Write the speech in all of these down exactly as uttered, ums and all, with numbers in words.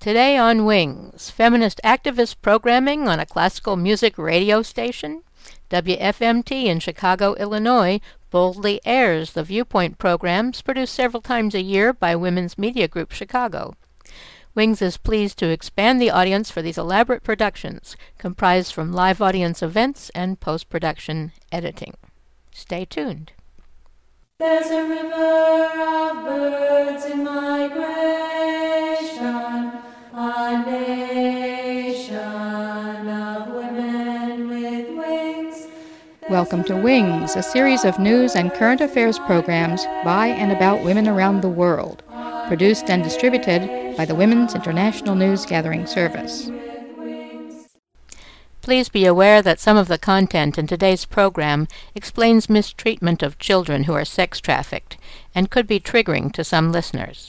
Today on Wings, feminist activist programming on a classical music radio station. W F M T in Chicago, Illinois, boldly airs the Viewpoint programs produced several times a year by Women's Media Group Chicago. Wings is pleased to expand the audience for these elaborate productions, comprised from live audience events and post-production editing. Stay tuned. There's a river of birds in migration, a nation of women with wings. Welcome to Wings, a series of news and current affairs programs by and about women around the world, produced and distributed by the Women's International News Gathering Service. Please be aware that some of the content in today's program explains mistreatment of children who are sex trafficked and could be triggering to some listeners.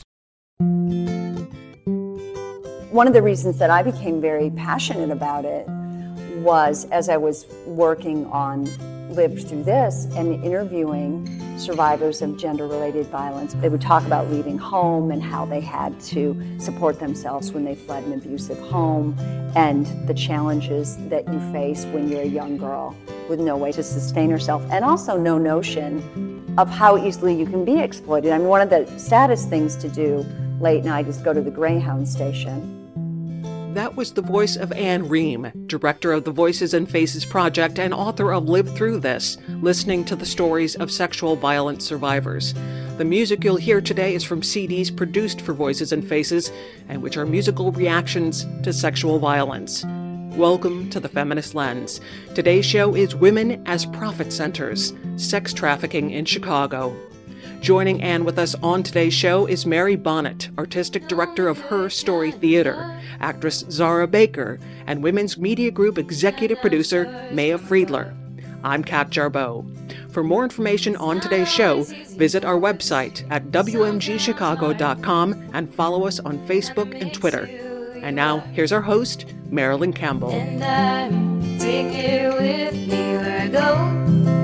One of the reasons that I became very passionate about it was as I was working on Lived Through This and interviewing survivors of gender-related violence. They would talk about leaving home and how they had to support themselves when they fled an abusive home and the challenges that you face when you're a young girl with no way to sustain herself and also no notion of how easily you can be exploited. I mean, one of the saddest things to do late night is go to the Greyhound station. That was the voice of Anne Ream, director of the Voices and Faces Project and author of Live Through This, listening to the stories of sexual violence survivors. The music you'll hear today is from C Ds produced for Voices and Faces, and which are musical reactions to sexual violence. Welcome to The Feminist Lens. Today's show is Women as Profit Centers, Sex Trafficking in Chicago. Joining Anne with us on today's show is Mary Bonnet, artistic director of Her Story Theater, actress Zara Baker, and Women's Media Group executive producer Maya Friedler. I'm Kat Jarboe. For more information on today's show, visit our website at w m g chicago dot com and follow us on Facebook and Twitter. And now, here's our host, Marilyn Campbell. And I take you with me where I go.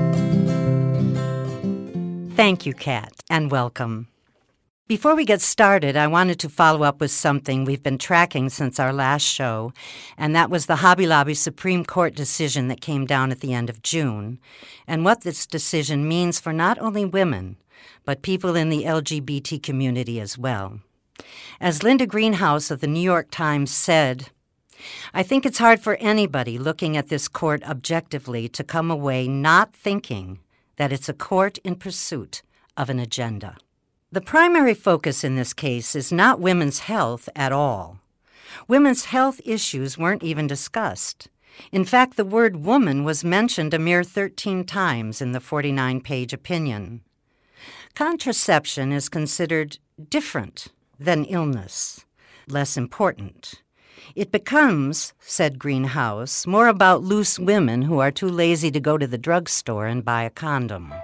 Thank you, Kat, and welcome. Before we get started, I wanted to follow up with something we've been tracking since our last show, and that was the Hobby Lobby Supreme Court decision that came down at the end of June, and what this decision means for not only women, but people in the L G B T community as well. As Linda Greenhouse of the New York Times said, "I think it's hard for anybody looking at this court objectively to come away not thinking that it's a court in pursuit of an agenda." The primary focus in this case is not women's health at all. Women's health issues weren't even discussed. In fact, the word woman was mentioned a mere thirteen times in the forty-nine page opinion. Contraception is considered different than illness, less important. It becomes, said Greenhouse, more about loose women who are too lazy to go to the drugstore and buy a condom.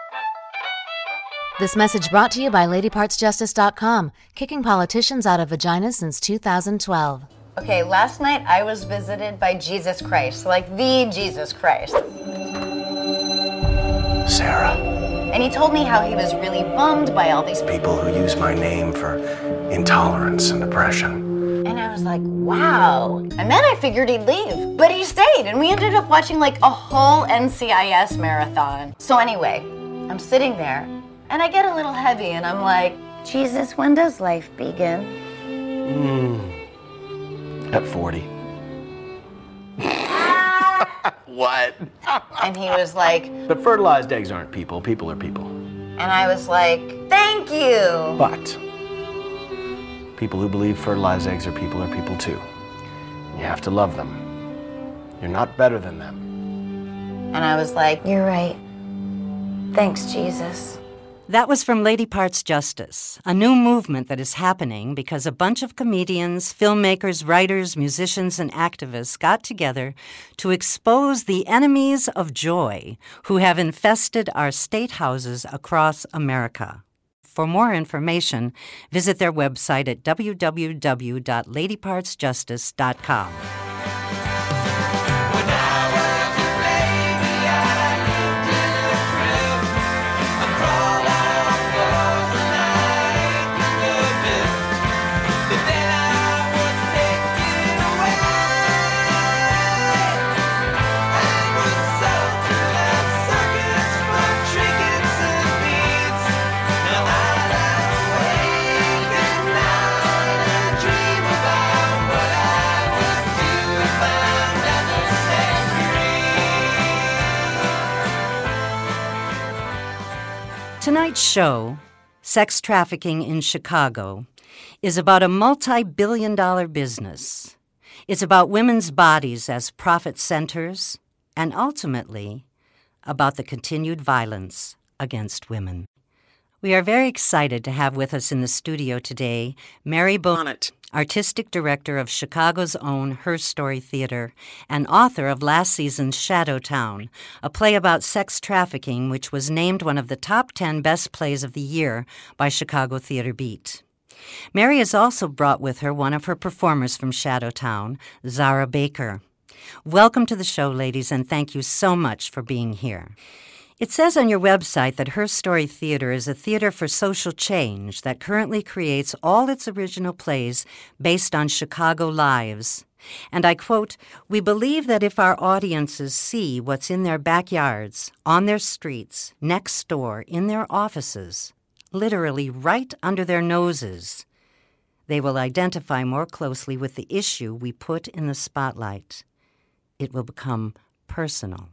This message brought to you by lady parts justice dot com, kicking politicians out of vaginas since two thousand twelve. Okay, last night I was visited by Jesus Christ, like the Jesus Christ. Sarah. And he told me how he was really bummed by all these people who use my name for intolerance and oppression. And I was like, wow. And then I figured he'd leave, but he stayed, and we ended up watching like a whole N C I S marathon. So anyway, I'm sitting there, and I get a little heavy, and I'm like, Jesus, when does life begin? Mm, at forty. What? And he was like, but fertilized eggs aren't people, people are people. And I was like, thank you. But people who believe fertilized eggs are people are people too. You have to love them. You're not better than them. And I was like, you're right. Thanks, Jesus. That was from Lady Parts Justice, a new movement that is happening because a bunch of comedians, filmmakers, writers, musicians, and activists got together to expose the enemies of joy who have infested our state houses across America. For more information, visit their website at w w w dot lady parts justice dot com. But then I was Tonight's show, Sex Trafficking in Chicago, is about a multi-billion dollar business. It's about women's bodies as profit centers, and ultimately, about the continued violence against women. We are very excited to have with us in the studio today Mary Bonnet, Artistic Director of Chicago's own Her Story Theater and author of last season's Shadowtown, a play about sex trafficking which was named one of the top ten best plays of the year by Chicago Theater Beat. Mary has also brought with her one of her performers from Shadowtown, Zara Baker. Welcome to the show, ladies, and thank you so much for being here. It says on your website that Her Story Theater is a theater for social change that currently creates all its original plays based on Chicago lives. And I quote, "We believe that if our audiences see what's in their backyards, on their streets, next door, in their offices, literally right under their noses, they will identify more closely with the issue we put in the spotlight. It will become personal."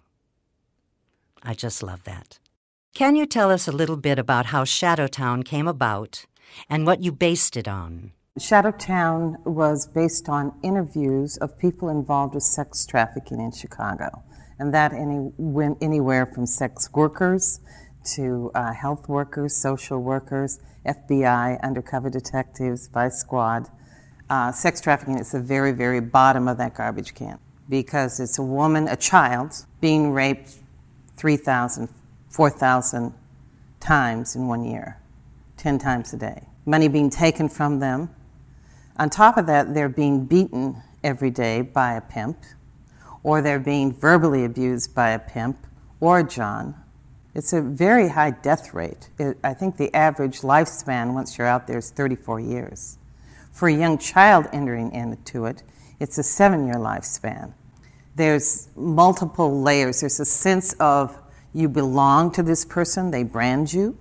I just love that. Can you tell us a little bit about how Shadowtown came about and what you based it on? Shadowtown was based on interviews of people involved with sex trafficking in Chicago, and that any, anywhere from sex workers to uh, health workers, social workers, F B I, undercover detectives, vice squad. Uh, sex trafficking is the very, very bottom of that garbage can because it's a woman, a child, being raped three thousand, four thousand times in one year, ten times a day. Money being taken from them. On top of that, they're being beaten every day by a pimp, or they're being verbally abused by a pimp or a John. It's a very high death rate. It, I think the average lifespan once you're out there is thirty-four years. For a young child entering into it, it's a seven-year lifespan. There's multiple layers. There's a sense of you belong to this person. They brand you.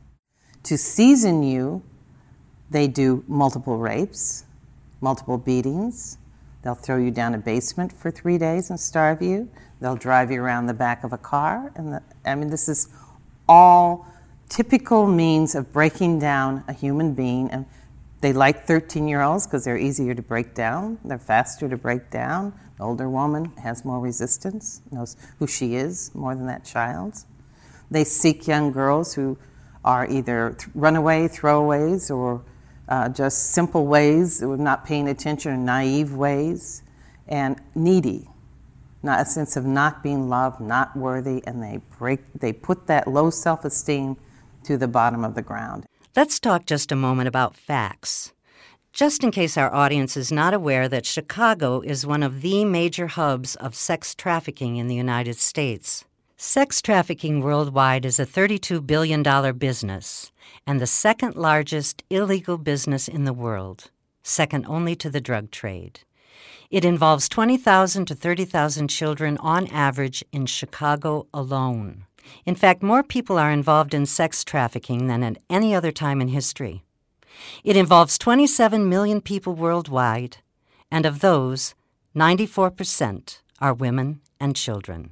To season you, they do multiple rapes, multiple beatings. They'll throw you down a basement for three days and starve you. They'll drive you around the back of a car. And the, I mean, this is all typical means of breaking down a human being. And they like thirteen-year-olds because they're easier to break down. They're faster to break down. The older woman has more resistance, knows who she is more than that child. They seek young girls who are either th- runaway, throwaways, or uh, just simple ways of not paying attention, or naive ways, and needy. Not a sense of not being loved, not worthy, and they break. They put that low self-esteem to the bottom of the ground. Let's talk just a moment about facts. Just in case our audience is not aware that Chicago is one of the major hubs of sex trafficking in the United States. Sex trafficking worldwide is a thirty-two billion dollars business and the second largest illegal business in the world, second only to the drug trade. It involves twenty thousand to thirty thousand children on average in Chicago alone. In fact, more people are involved in sex trafficking than at any other time in history. It involves twenty-seven million people worldwide, and of those, ninety-four percent are women and children.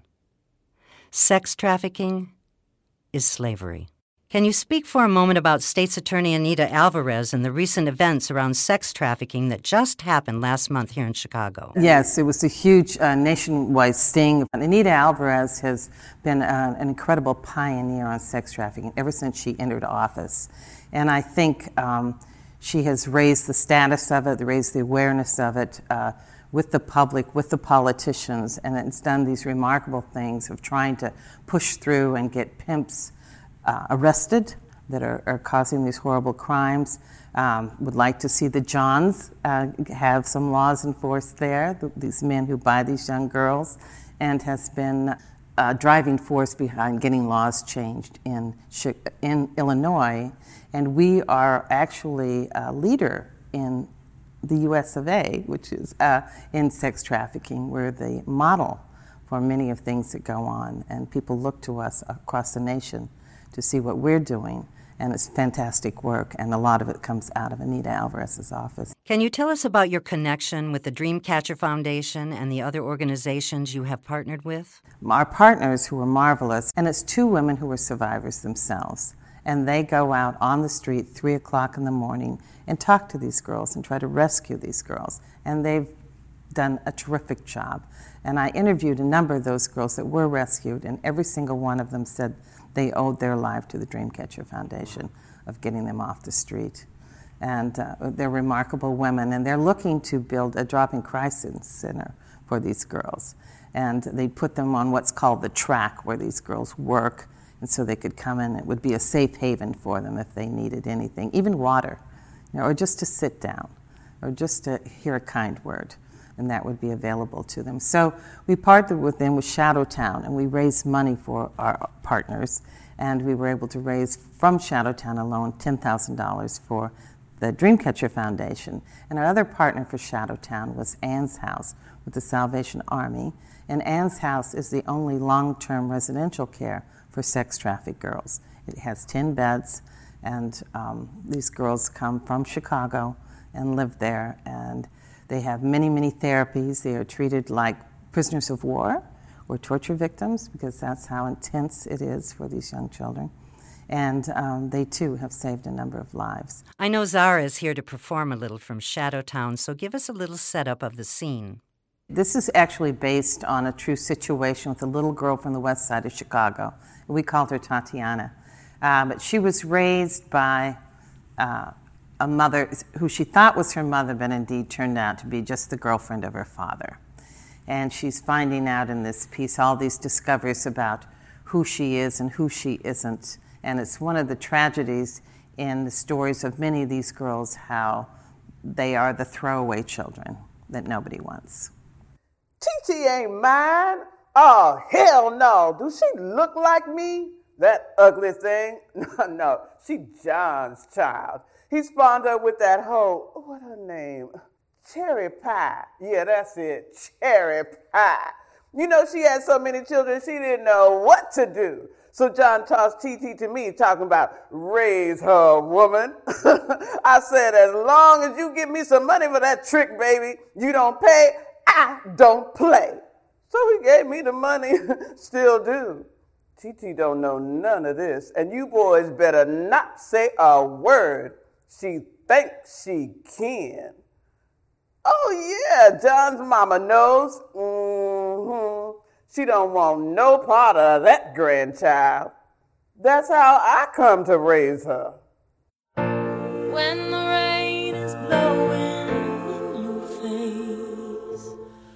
Sex trafficking is slavery. Can you speak for a moment about State's Attorney Anita Alvarez and the recent events around sex trafficking that just happened last month here in Chicago? Yes, it was a huge uh, nationwide sting. Anita Alvarez has been uh, an incredible pioneer on sex trafficking ever since she entered office. And I think um, she has raised the status of it, raised the awareness of it uh, with the public, with the politicians, and it's done these remarkable things of trying to push through and get pimps uh, arrested that are, are causing these horrible crimes. Um, would like to see the Johns uh, have some laws enforced there, th- these men who buy these young girls, and has been a driving force behind getting laws changed in, in Illinois. And we are actually a leader in the U S of A, which is uh, in sex trafficking. We're the model for many of things that go on, and people look to us across the nation to see what we're doing. And it's fantastic work, and a lot of it comes out of Anita Alvarez's office. Can you tell us about your connection with the Dreamcatcher Foundation and the other organizations you have partnered with? Our partners, who are marvelous, and it's two women who were survivors themselves. And they go out on the street three o'clock in the morning and talk to these girls and try to rescue these girls. And they've done a terrific job. And I interviewed a number of those girls that were rescued, and every single one of them said they owed their life to the Dreamcatcher Foundation of getting them off the street. And uh, they're remarkable women, and they're looking to build a drop-in crisis center for these girls. And they put them on what's called the track, where these girls work, and so they could come in. It would be a safe haven for them if they needed anything, even water, you know, or just to sit down, or just to hear a kind word, and that would be available to them. So we partnered with them with Shadowtown, and we raised money for our partners, and we were able to raise from Shadowtown alone ten thousand dollars for the Dreamcatcher Foundation. And our other partner for Shadowtown was Ann's House with the Salvation Army. And Ann's House is the only long-term residential care for sex-trafficked girls. It has ten beds, and um, these girls come from Chicago and live there. And they have many, many therapies. They are treated like prisoners of war or torture victims, because that's how intense it is for these young children. And um, they, too, have saved a number of lives. I know Zara is here to perform a little from Shadowtown, so give us a little setup of the scene. This is actually based on a true situation with a little girl from the west side of Chicago. We called her Tatiana. Uh, but she was raised by uh, a mother who she thought was her mother, but indeed turned out to be just the girlfriend of her father. And she's finding out in this piece all these discoveries about who she is and who she isn't. And it's one of the tragedies in the stories of many of these girls, how they are the throwaway children that nobody wants. T T ain't mine. Oh, hell no. Do she look like me? That ugly thing? No, no. She John's child. He spawned her with that hoe, what her name? Cherry Pie. Yeah, that's it. Cherry Pie. You know, she had so many children, she didn't know what to do. So John tossed T T to me, talking about raise her, woman. I said, as long as you give me some money for that trick, baby, you don't pay, I don't play. So he gave me the money, still do. T T don't know none of this, and you boys better not say a word. She thinks she can. Oh yeah, John's mama knows. Mm-hmm. She don't want no part of that grandchild. That's how I come to raise her. When the rain is blowing in your face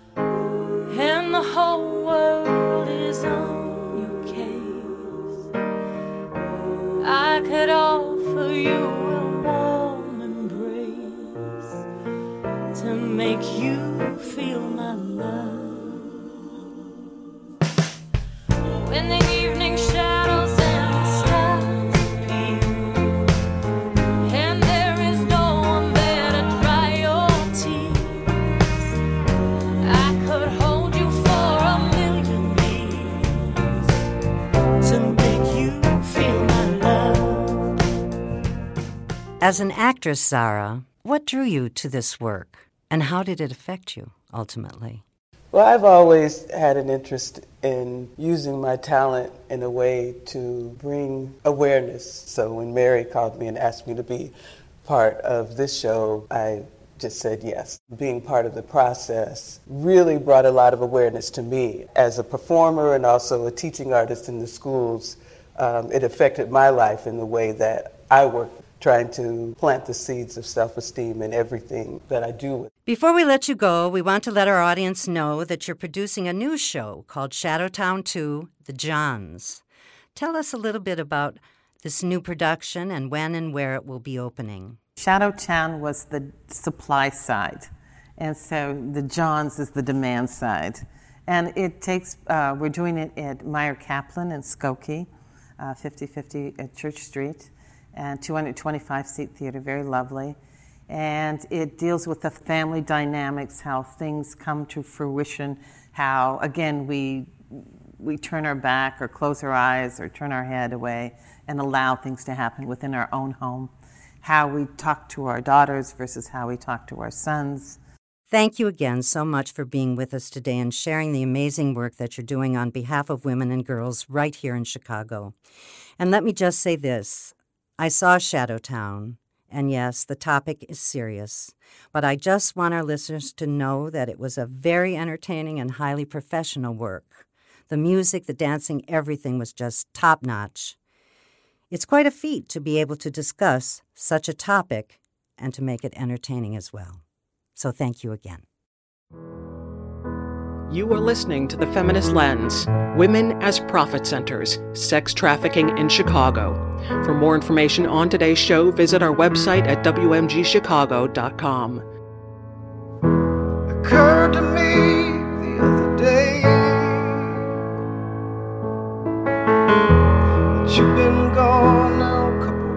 and the whole world is on your case, I could offer you a warm embrace to make you feel my love. When the evening shadows and the stars appear, and there is no one there to dry your tears, I could hold you for a million years to make you feel my love. As an actress, Zara, what drew you to this work, and how did it affect you, ultimately? Well, I've always had an interest in using my talent in a way to bring awareness. So when Mary called me and asked me to be part of this show, I just said yes. Being part of the process really brought a lot of awareness to me. As a performer and also a teaching artist in the schools, um, it affected my life in the way that I work, trying to plant the seeds of self-esteem in everything that I do. Before we let you go, we want to let our audience know that you're producing a new show called Shadowtown two, The Johns. Tell us a little bit about this new production and when and where it will be opening. Shadowtown was the supply side, and so the Johns is the demand side. And it takes, uh, we're doing it at Meyer Kaplan in Skokie, uh, fifty fifty at Church Street. And two hundred twenty-five seat theater, very lovely. And it deals with the family dynamics, how things come to fruition, how, again, we we turn our back or close our eyes or turn our head away and allow things to happen within our own home, how we talk to our daughters versus how we talk to our sons. Thank you again so much for being with us today and sharing the amazing work that you're doing on behalf of women and girls right here in Chicago. And let me just say this. I saw Shadowtown, and yes, the topic is serious, but I just want our listeners to know that it was a very entertaining and highly professional work. The music, the dancing, everything was just top-notch. It's quite a feat to be able to discuss such a topic and to make it entertaining as well. So thank you again. You are listening to The Feminist Lens, Women as Profit Centers, Sex Trafficking in Chicago. For more information on today's show, visit our website at w m g chicago dot com. Occurred to me the other day that you've been gone now a couple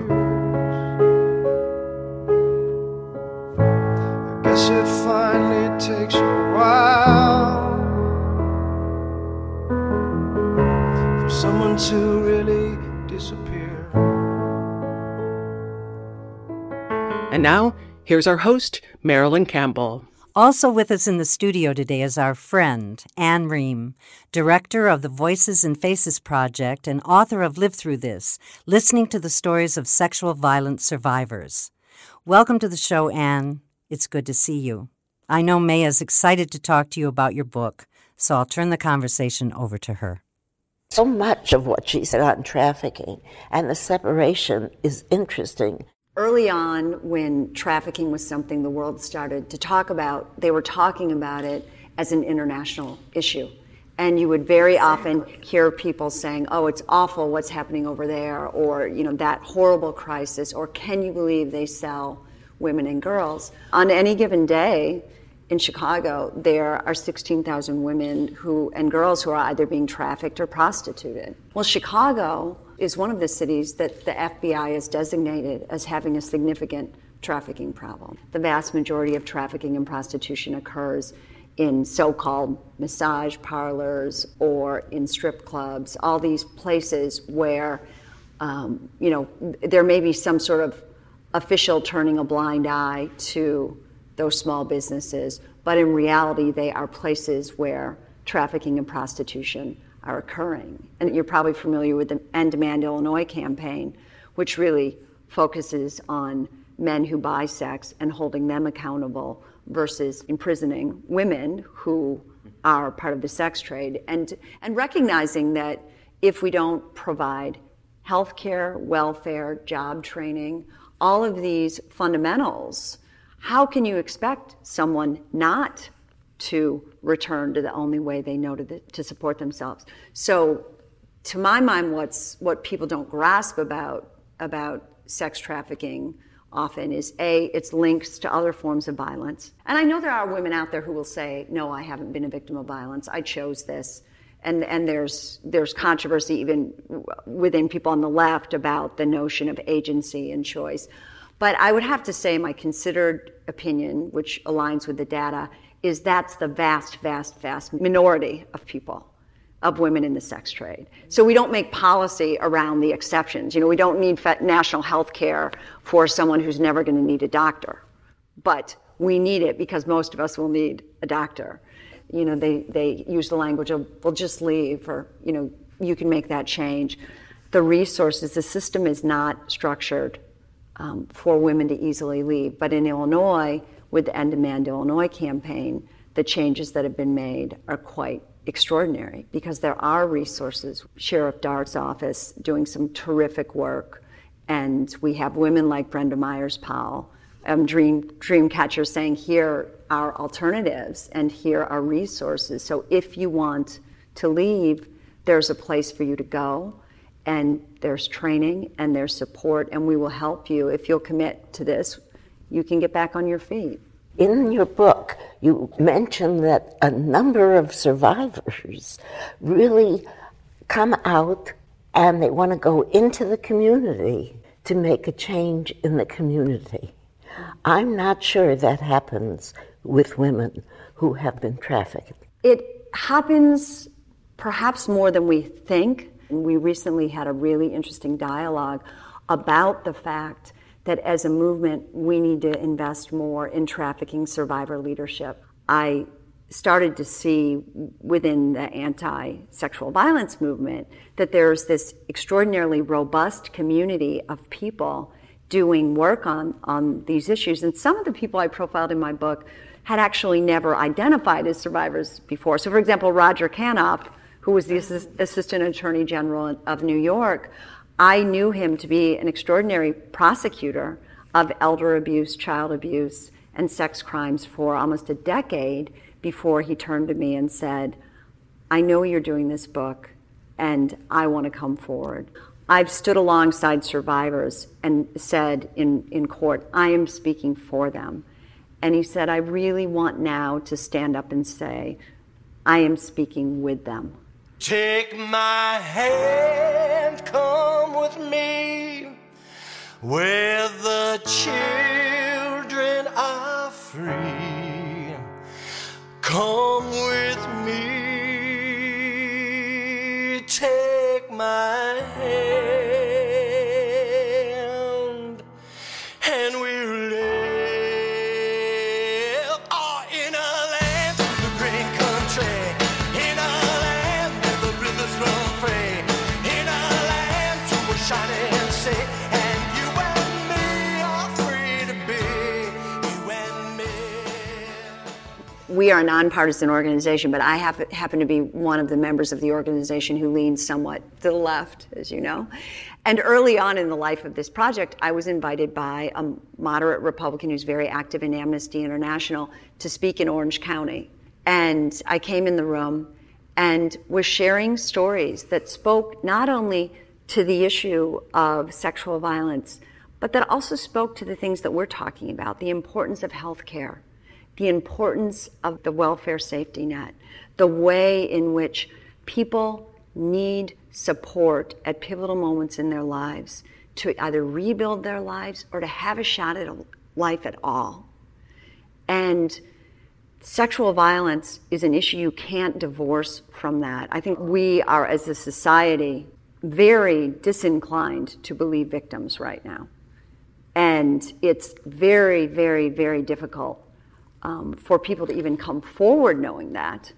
years. I guess it finally takes you a while for someone to really disappear. And now, here's our host, Marilyn Campbell. Also with us in the studio today is our friend, Ann Ream, director of the Voices and Faces Project and author of Live Through This, Listening to the Stories of Sexual Violence Survivors. Welcome to the show, Ann. It's good to see you. I know May is excited to talk to you about your book, so I'll turn the conversation over to her. So much of what she said on trafficking and the separation is interesting. Early on, when trafficking was something the world started to talk about, they were talking about it as an international issue. And you would very often hear people saying, oh, it's awful what's happening over there, or, you know, that horrible crisis, or can you believe they sell women and girls? On any given day in Chicago, there are sixteen thousand women who and girls who are either being trafficked or prostituted. Well, Chicago is one of the cities that the F B I has designated as having a significant trafficking problem. The vast majority of trafficking and prostitution occurs in so-called massage parlors or in strip clubs, all these places where, um, you know, there may be some sort of official turning a blind eye to those small businesses, but in reality, they are places where trafficking and prostitution are occurring. And you're probably familiar with the End Demand Illinois campaign, which really focuses on men who buy sex and holding them accountable versus imprisoning women who are part of the sex trade, and and recognizing that if we don't provide health care, welfare, job training, all of these fundamentals, how can you expect someone not to return to the only way they know to, the, to support themselves? So to my mind, what's what people don't grasp about about sex trafficking often is, A, its links to other forms of violence. And I know there are women out there who will say, no, I haven't been a victim of violence. I chose this. And and there's there's controversy even within people on the left about the notion of agency and choice. But I would have to say my considered opinion, which aligns with the data, is that's the vast, vast, vast minority of people, of women in the sex trade. So we don't make policy around the exceptions. You know, we don't need national health care for someone who's never going to need a doctor. But we need it because most of us will need a doctor. You know, they, they use the language of, well, just leave, or, you know, you can make that change. The resources, the system is not structured um, for women to easily leave. But in Illinois, with the End Demand Illinois campaign, the changes that have been made are quite extraordinary because there are resources. Sheriff Dart's office doing some terrific work, and we have women like Brenda Myers-Powell, um, Dream Dreamcatcher, saying here are alternatives and here are resources. So if you want to leave, there's a place for you to go, and there's training and there's support, and we will help you. If you'll commit to this, you can get back on your feet. In your book, you mention that a number of survivors really come out and they want to go into the community to make a change in the community. I'm not sure that happens with women who have been trafficked. It happens perhaps more than we think. We recently had a really interesting dialogue about the fact that as a movement, we need to invest more in trafficking survivor leadership. I started to see within the anti-sexual violence movement that there's this extraordinarily robust community of people doing work on, on these issues. And some of the people I profiled in my book had actually never identified as survivors before. So for example, Roger Canoff, who was the Assist- Assistant Attorney General of New York, I knew him to be an extraordinary prosecutor of elder abuse, child abuse, and sex crimes for almost a decade before he turned to me and said, I know you're doing this book, and I want to come forward. I've stood alongside survivors and said in, in court, I am speaking for them. And he said, I really want now to stand up and say, I am speaking with them. Take my hand, come with me, where the children are free. Come with me, take my hand, and we'll live oh, in a land of the green country, in a land where the rivers run free, in a land to a shining sea, and you and me are free to be, you and me. We are a nonpartisan organization, but I have, happen to be one of the members of the organization who leans somewhat to the left, as you know. And early on in the life of this project, I was invited by a moderate Republican who's very active in Amnesty International to speak in Orange County. And I came in the room and was sharing stories that spoke not only to the issue of sexual violence, but that also spoke to the things that we're talking about, the importance of health care, the importance of the welfare safety net, the way in which people need support at pivotal moments in their lives to either rebuild their lives or to have a shot at a life at all. And sexual violence is an issue you can't divorce from that. I think we are, as a society, very disinclined to believe victims right now. And it's very, very, very difficult um, for people to even come forward knowing that,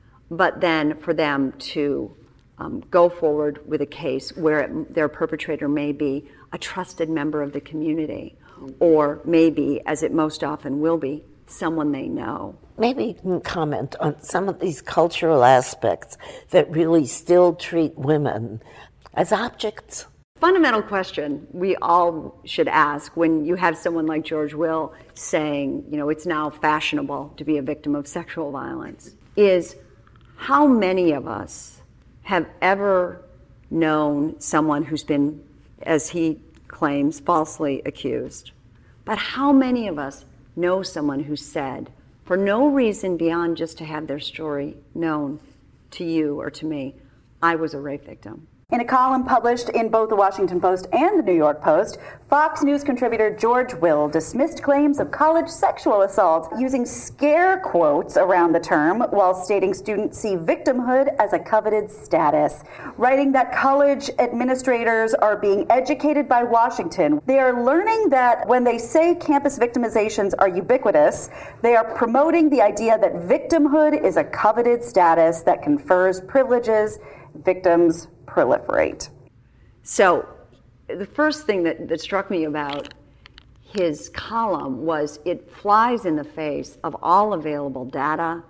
but then for them to um, go forward with a case where it, their perpetrator may be a trusted member of the community, or maybe, as it most often will be, someone they know. Maybe you can comment on some of these cultural aspects that really still treat women as objects. Fundamental question we all should ask when you have someone like George Will saying, you know, it's now fashionable to be a victim of sexual violence, is how many of us have ever known someone who's been, as he claims, falsely accused? But how many of us know someone who said, for no reason beyond just to have their story known to you or to me, I was a rape victim? In a column published in both the Washington Post and the New York Post, Fox News contributor George Will dismissed claims of college sexual assault using scare quotes around the term while stating students see victimhood as a coveted status, writing that college administrators are being educated by Washington. They are learning that when they say campus victimizations are ubiquitous, they are promoting the idea that victimhood is a coveted status that confers privileges. Victims proliferate. So the first thing that, that struck me about his column was it flies in the face of all available data.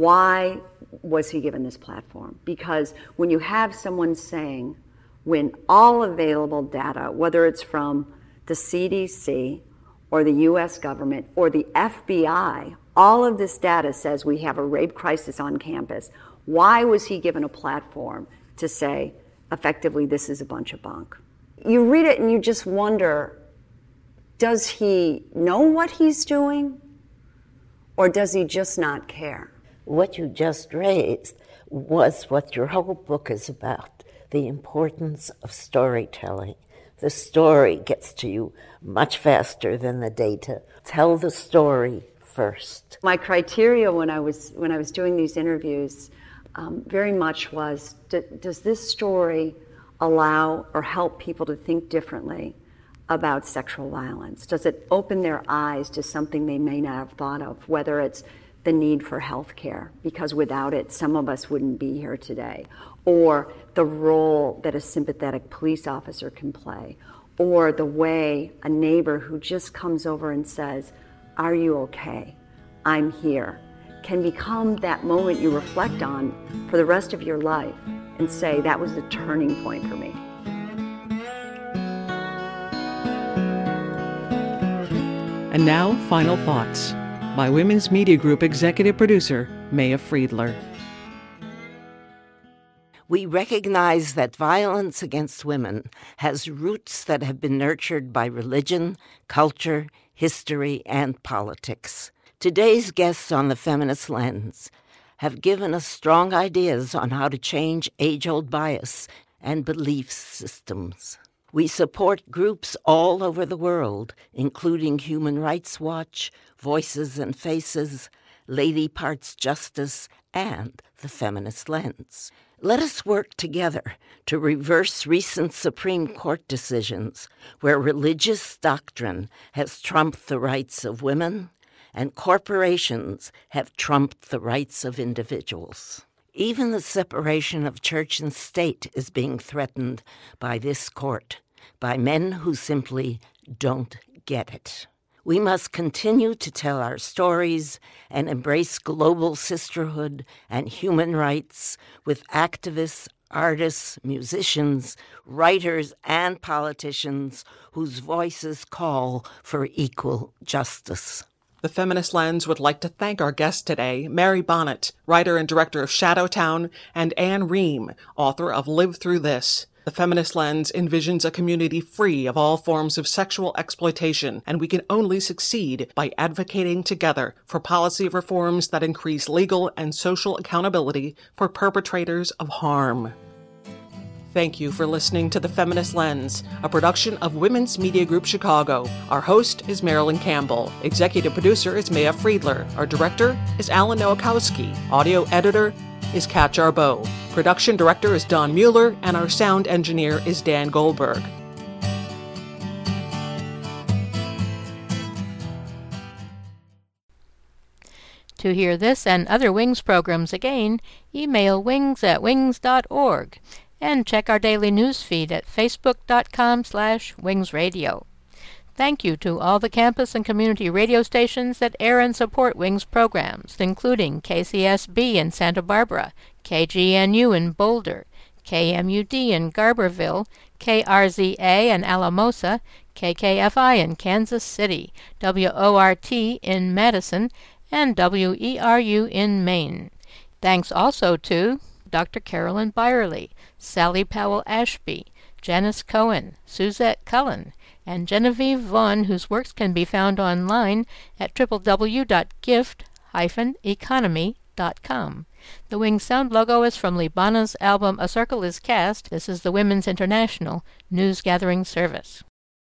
Why was he given this platform? Because when you have someone saying, when all available data, whether it's from the C D C or the U S government or the F B I, all of this data says we have a rape crisis on campus, why was he given a platform to say, effectively, this is a bunch of bunk? You read it and you just wonder, does he know what he's doing, or does he just not care? What you just raised was what your whole book is about, the importance of storytelling. The story gets to you much faster than the data. Tell the story first. My criteria when I was when I was doing these interviews um, very much was, d- does this story allow or help people to think differently about sexual violence? Does it open their eyes to something they may not have thought of, whether it's the need for health care, because without it, some of us wouldn't be here today, or the role that a sympathetic police officer can play, or the way a neighbor who just comes over and says, "Are you okay? I'm here," can become that moment you reflect on for the rest of your life and say, that was the turning point for me. And now, final thoughts by Women's Media Group executive producer Maya Friedler. We recognize that violence against women has roots that have been nurtured by religion, culture, history, and politics. Today's guests on The Feminist Lens have given us strong ideas on how to change age-old bias and belief systems. We support groups all over the world, including Human Rights Watch, Voices and Faces, Lady Parts Justice, and The Feminist Lens. Let us work together to reverse recent Supreme Court decisions where religious doctrine has trumped the rights of women and corporations have trumped the rights of individuals. Even the separation of church and state is being threatened by this court, by men who simply don't get it. We must continue to tell our stories and embrace global sisterhood and human rights with activists, artists, musicians, writers, and politicians whose voices call for equal justice. The Feminist Lens would like to thank our guest today, Mary Bonnet, writer and director of Shadowtown, and Anne Ream, author of Live Through This. The Feminist Lens envisions a community free of all forms of sexual exploitation, and we can only succeed by advocating together for policy reforms that increase legal and social accountability for perpetrators of harm. Thank you for listening to The Feminist Lens, a production of Women's Media Group Chicago. Our host is Marilyn Campbell. Executive producer is Maya Friedler. Our director is Alan Nowakowski. Audio editor is Kat Jarboe. Production director is Don Mueller, and our sound engineer is Dan Goldberg. To hear this and other Wings programs again, email wings at wings dot org. And check our daily news feed at facebook.com slash wingsradio. Thank you to all the campus and community radio stations that air and support Wings programs, including K C S B in Santa Barbara, K G N U in Boulder, K M U D in Garberville, K R Z A in Alamosa, K K F I in Kansas City, W O R T in Madison, and W E R U in Maine. Thanks also to Doctor Carolyn Byerly, Sally Powell Ashby, Janice Cohen, Suzette Cullen, and Genevieve Vaughn, whose works can be found online at w w w dot gift dash economy dot com. The Wings sound logo is from Libana's album A Circle is Cast. This is the Women's International News Gathering Service.